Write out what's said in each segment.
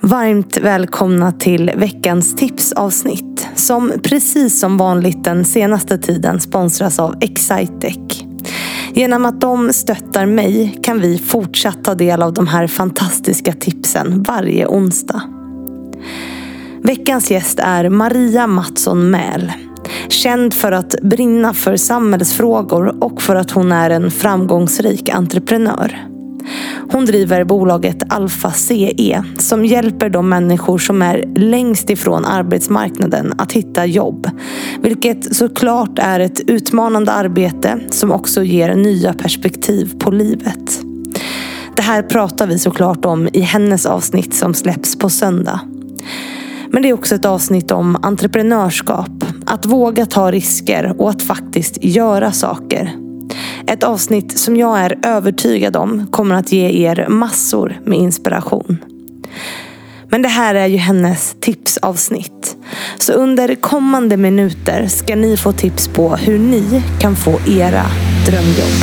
Varmt välkomna till veckans tipsavsnitt som precis som vanligt den senaste tiden sponsras av Excitec. Genom att de stöttar mig kan vi fortsatt ta del av de här fantastiska tipsen varje onsdag. Veckans gäst är Maria Mattsson Mähl. Känd för att brinna för samhällsfrågor och för att hon är en framgångsrik entreprenör. Hon driver bolaget Alpha CE som hjälper de människor som är längst ifrån arbetsmarknaden att hitta jobb. Vilket såklart är ett utmanande arbete som också ger nya perspektiv på livet. Det här pratar vi såklart om i hennes avsnitt som släpps på söndag. Men det är också ett avsnitt om entreprenörskap, att våga ta risker och att faktiskt göra saker. Ett avsnitt som jag är övertygad om kommer att ge er massor med inspiration. Men det här är ju hennes tipsavsnitt. Så under kommande minuter ska ni få tips på hur ni kan få era drömjobb.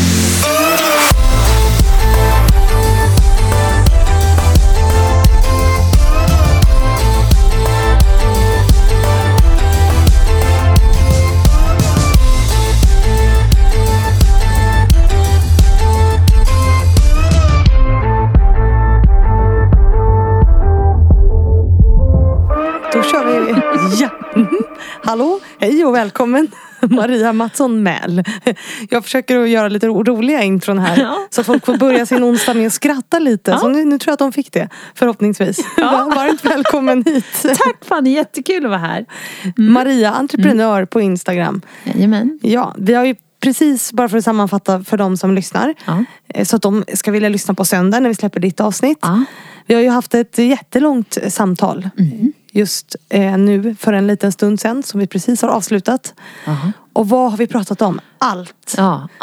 Ja. Hallå, hej och välkommen Maria Mattsson Mähl. Jag försöker att göra lite roliga intron här så att folk får börja sin onsdag med att skratta lite. Så nu tror jag att de fick det, förhoppningsvis. Varmt välkommen hit. Tack Fanny, jättekul att vara här. Maria, entreprenör på Instagram. Jajamän. Ja, vi har ju precis, bara för att sammanfatta för de som lyssnar, så att de ska vilja lyssna på söndag när vi släpper ditt avsnitt. Vi har ju haft ett jättelångt samtal just nu för en liten stund sedan som vi precis har avslutat. Och vad har vi pratat om? Allt.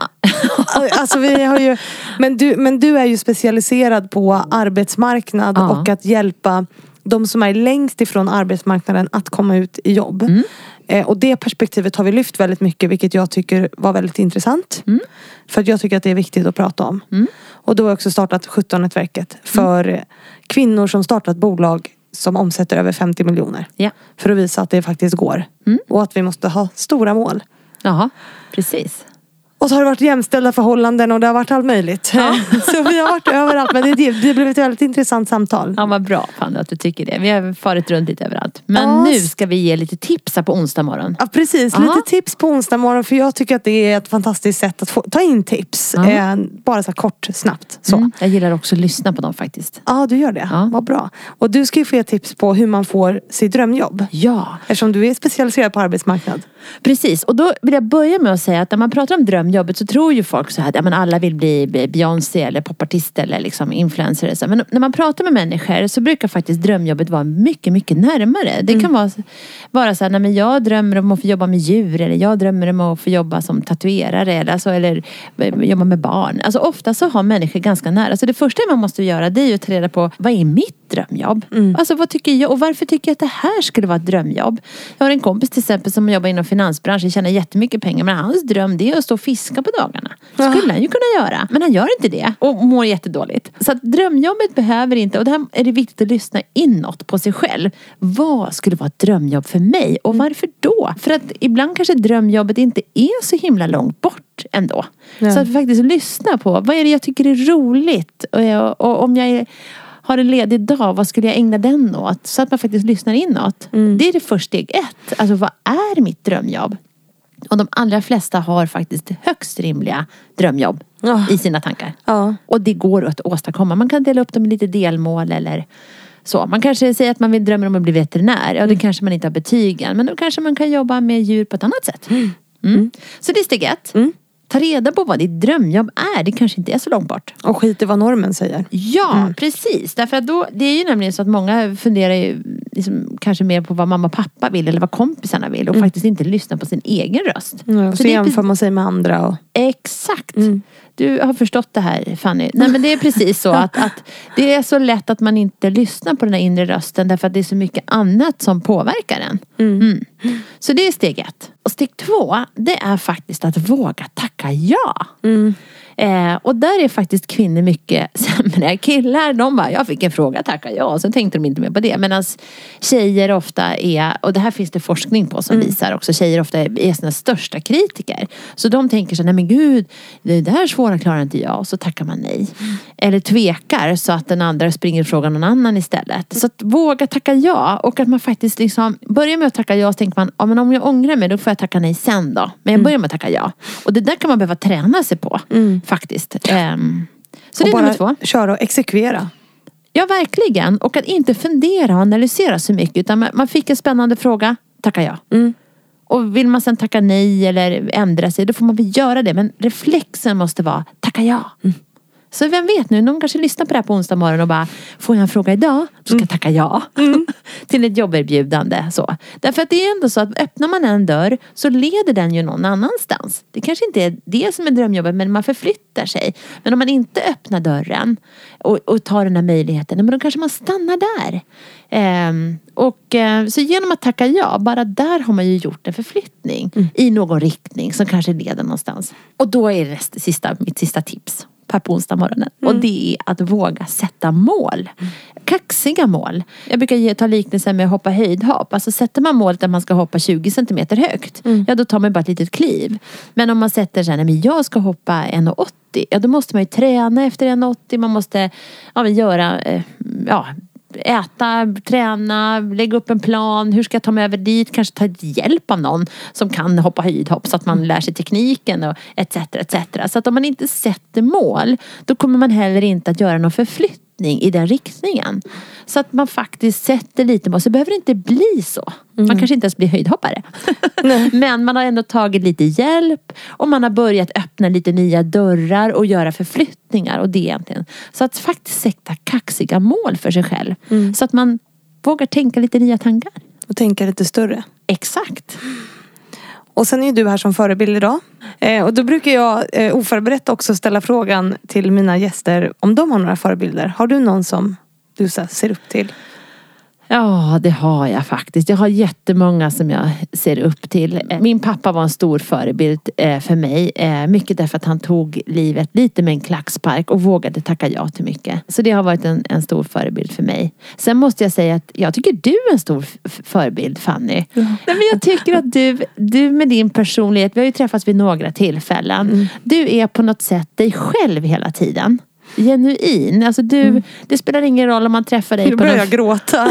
Alltså vi har ju, men du är ju specialiserad på arbetsmarknad och att hjälpa de som är längst ifrån arbetsmarknaden att komma ut i jobb. Och det perspektivet har vi lyft väldigt mycket, vilket jag tycker var väldigt intressant. För att jag tycker att det är viktigt att prata om. Och då har jag också startat 17-nätverket för kvinnor som startat bolag som omsätter över 50 miljoner. För att visa att det faktiskt går. Och att vi måste ha stora mål. Jaha, precis. Och så har det varit jämställda förhållanden och det har varit allt möjligt. Så vi har varit överallt. Men det blev ett väldigt intressant samtal. Ja, vad bra Fanny att du tycker det. Vi har farit runt lite överallt. Men nu ska vi ge lite tips på onsdag morgon. Ja, precis. Lite tips på onsdag morgon. För jag tycker att det är ett fantastiskt sätt att ta in tips. Bara så här kort, snabbt. Så. Jag gillar också att lyssna på dem faktiskt. Ja, du gör det. Vad bra. Och du ska ju få ge tips på hur man får sitt drömjobb. Ja. Eftersom du är specialiserad på arbetsmarknad. Precis. Och då vill jag börja med att säga att när man pratar om drömjobbet så tror ju folk så här att alla vill bli Beyoncé eller popartist eller liksom influencer. Men när man pratar med människor så brukar faktiskt drömjobbet vara mycket, mycket närmare. Det kan vara så här, nej men jag drömmer om att få jobba med djur eller jag drömmer om att få jobba som tatuerare eller jobba med barn. Alltså ofta så har människor ganska nära. Så det första man måste göra det är ju att ta reda på vad är mitt drömjobb? Alltså vad tycker jag och varför tycker jag att det här skulle vara ett drömjobb? Jag har en kompis till exempel som jobbar inom finansbranschen, tjänar jättemycket pengar, men hans dröm det är att stå och fiska på dagarna. Skulle han ju kunna göra, men han gör inte det och mår jättedåligt. Så att drömjobbet behöver inte, och det här är det viktigt att lyssna inåt på sig själv. Vad skulle vara ett drömjobb för mig och varför då? För att ibland kanske drömjobbet inte är så himla långt bort ändå. Så att faktiskt lyssna på, vad är det jag tycker är roligt och om jag har en ledig dag, vad skulle jag ägna den åt? Så att man faktiskt lyssnar inåt. Det är det första steg 1. Alltså vad är mitt drömjobb? Och de allra flesta har faktiskt högst rimliga drömjobb i sina tankar. Och det går att åstadkomma. Man kan dela upp dem i lite delmål eller så. Man kanske säger att man drömmer om att bli veterinär. Ja, det kanske man inte har betygen. Men då kanske man kan jobba med djur på ett annat sätt. Så det är steg 1. Ta reda på vad ditt drömjobb är. Det kanske inte är så långt bort. Och skit i vad normen säger. Ja, precis. Därför att då, det är ju nämligen så att många funderar ju liksom, kanske mer på vad mamma och pappa vill eller vad kompisarna vill. Och faktiskt inte lyssna på sin egen röst. Så jämför man sig med andra. Och... Exakt. Du har förstått det här, Fanny. Nej, men det är precis så att det är så lätt att man inte lyssnar på den här inre rösten därför att det är så mycket annat som påverkar den. Så det är steg 1. Och steg 2, det är faktiskt att våga tacka ja. Och där är faktiskt kvinnor mycket sämre. Killar, de bara, jag fick en fråga, tacka ja. Så tänkte de inte mer på det. Medan tjejer ofta är, och det här finns det forskning på som visar också, tjejer ofta är sina största kritiker. Så de tänker så, nej men gud, det där svåra klarar inte jag. Och så tackar man nej. Eller tvekar så att den andra springer och frågar någon annan istället. Så att våga tacka ja. Och att man faktiskt liksom börjar med att tacka ja, så tänker man, ja men om jag ångrar mig, då får jag tacka nej sen då. Men jag börjar med att tacka ja. Och det där kan man behöva träna sig på. Faktiskt. Så det är nummer 2. Köra och exekvera. Ja, verkligen. Och att inte fundera och analysera så mycket. Utan man fick en spännande fråga, tacka ja. Och vill man sen tacka nej eller ändra sig, då får man väl göra det. Men reflexen måste vara, tacka ja. Så vem vet nu, någon kanske lyssnar på det här på onsdag morgon och bara, får jag en fråga idag? Då ska jag tacka ja. Till ett jobberbjudande. Så. Därför att det är ändå så att öppnar man en dörr så leder den ju någon annanstans. Det kanske inte är det som är drömjobbet, men man förflyttar sig. Men om man inte öppnar dörren och tar den här möjligheten, men då kanske man stannar där. Så genom att tacka ja, bara där har man ju gjort en förflyttning i någon riktning som kanske leder någonstans. Och då är det mitt sista tips på onsdag morgonen. Och det är att våga sätta mål. Kaxiga mål. Jag brukar ta liknelsen med att hoppa höjdhopp. Alltså sätter man målet där man ska hoppa 20 cm högt, ja då tar man bara ett litet kliv. Men om man sätter sig, men jag ska hoppa 1,80, ja då måste man ju träna efter 1,80. Man måste äta, träna, lägga upp en plan. Hur ska jag ta mig över dit? Kanske ta hjälp av någon som kan hoppa höjdhopp så att man lär sig tekniken och etc. Så att om man inte sätter mål, då kommer man heller inte att göra någon förflyttning i den riktningen. Så att man faktiskt sätter lite mål. Så behöver det inte bli så. Man kanske inte ens blir höjdhoppare. Men man har ändå tagit lite hjälp och man har börjat öppna lite nya dörrar och göra förflyttningar och det egentligen. Så att faktiskt sätta kaxiga mål för sig själv. Så att man vågar tänka lite nya tankar. Och tänka lite större. Exakt. Och sen är du här som förebild idag. Och då brukar jag oförberett också ställa frågan till mina gäster om de har några förebilder. Har du någon som du ser upp till? Ja, det har jag faktiskt. Jag har jättemånga som jag ser upp till. Min pappa var en stor förebild för mig. Mycket därför att han tog livet lite med en klackspark och vågade tacka ja till mycket. Så det har varit en stor förebild för mig. Sen måste jag säga att jag tycker du är en stor förebild, Fanny. Ja. Nej, men jag tycker att du med din personlighet, vi har ju träffats vid några tillfällen. Du är på något sätt dig själv hela tiden. Genuin. Alltså det spelar ingen roll om man träffar dig. Nu börjar jag gråta.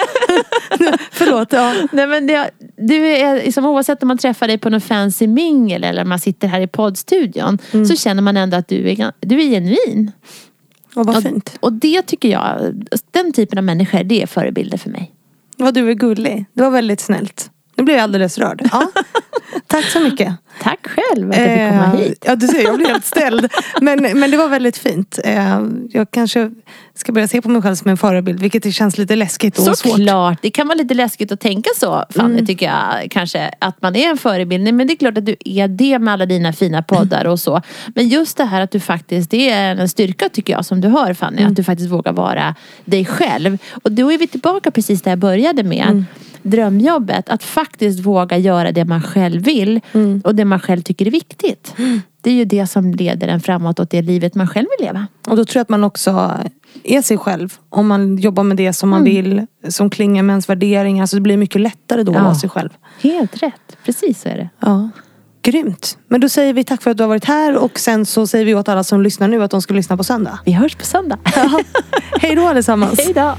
Förlåt. Ja. Nej, men du är liksom, oavsett om man träffar dig på någon fancy mingel eller man sitter här i poddstudion, så känner man ändå att du är genuin. Och vad fint. Och det tycker jag, den typen av människor, det är förebilder för mig. Vad du är gullig. Det var väldigt snällt. Nu blir jag alldeles rörd. Ja. Tack så mycket. Tack själv att jag fick komma hit. Ja, du ser, jag blir helt ställd. Men det var väldigt fint. Jag kanske ska börja se på mig själv som en förebild, vilket det känns lite läskigt och svårt. Såklart, det kan vara lite läskigt att tänka så, Fanny, tycker jag. Kanske att man är en förebild. Men det är klart att du är det med alla dina fina poddar och så. Men just det här att du faktiskt, det är en styrka tycker jag som du har, Fanny. Att du faktiskt vågar vara dig själv. Och då är vi tillbaka precis där jag började med. Drömjobbet, att faktiskt våga göra det man själv vill och det man själv tycker är viktigt. Det är ju det som leder en framåt åt det livet man själv vill leva. Och då tror jag att man också är sig själv. Om man jobbar med det som man vill, som klingar med ens värderingar, så det blir mycket lättare då att vara sig själv. Helt rätt, precis så är det. Ja. Grymt. Men då säger vi tack för att du har varit här, och sen så säger vi åt alla som lyssnar nu att de ska lyssna på söndag. Vi hörs på söndag. Hej då allesammans. Hej då.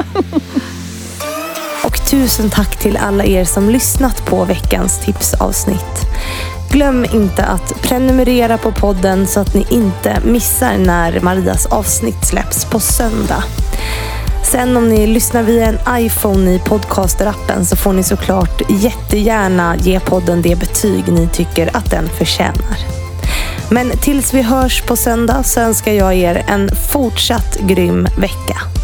Och tusen tack till alla er som lyssnat på veckans tipsavsnitt. Glöm inte att prenumerera på podden så att ni inte missar när Marias avsnitt släpps på söndag. Sen om ni lyssnar via en iPhone i podcasterappen så får ni såklart jättegärna ge podden det betyg ni tycker att den förtjänar. Men tills vi hörs på söndag så önskar jag er en fortsatt grym vecka.